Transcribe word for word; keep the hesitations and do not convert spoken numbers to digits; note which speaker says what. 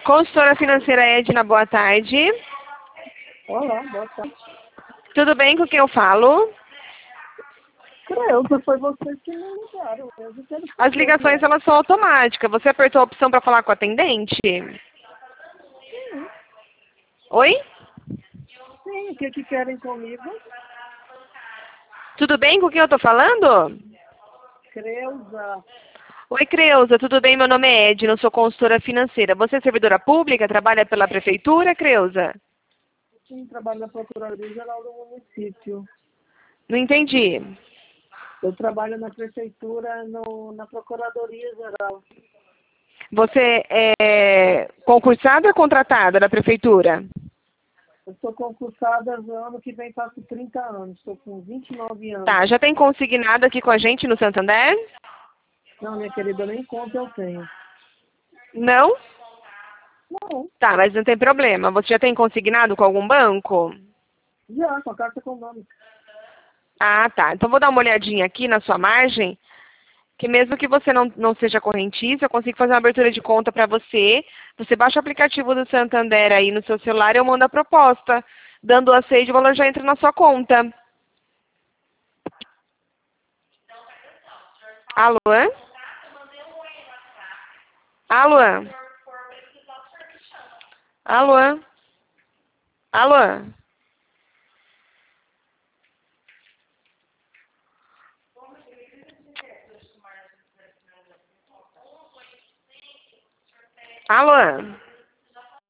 Speaker 1: Consultora financeira Edna, boa tarde.
Speaker 2: Olá, boa tarde.
Speaker 1: Tudo bem com quem eu falo?
Speaker 2: Creio que foi vocês que me ligaram. Eu não quero
Speaker 1: As
Speaker 2: saber
Speaker 1: ligações
Speaker 2: mesmo.
Speaker 1: elas são automáticas. Você apertou a opção para falar com o atendente? Oi?
Speaker 2: Sim, o que, que querem comigo?
Speaker 1: Tudo bem com quem eu tô falando?
Speaker 2: Creuza.
Speaker 1: Oi, Creuza, tudo bem? Meu nome é Edna, eu sou consultora financeira. Você é servidora pública, trabalha pela prefeitura, Creuza?
Speaker 2: Sim, trabalho na Procuradoria Geral do município.
Speaker 1: Não entendi.
Speaker 2: Eu trabalho na prefeitura, no, na Procuradoria Geral.
Speaker 1: Você é concursada ou contratada da prefeitura?
Speaker 2: Eu sou concursada no ano que vem, faço trinta anos. Estou com vinte e nove anos.
Speaker 1: Tá, já tem consignado aqui com a gente no Santander?
Speaker 2: Não, minha querida, nem conta eu tenho.
Speaker 1: Não?
Speaker 2: Não,
Speaker 1: Tá, mas não tem problema. Você já tem consignado com algum banco?
Speaker 2: já, com a Caixa Econômica.
Speaker 1: Ah, tá. Então vou dar uma olhadinha aqui na sua margem, que mesmo que você não, não seja correntista, eu consigo fazer uma abertura de conta para você. Você baixa o aplicativo do Santander aí no seu celular e eu mando a proposta. Dando o aceite, o valor já entra na sua conta. Alô? Alô? Alô? Alô? Alô?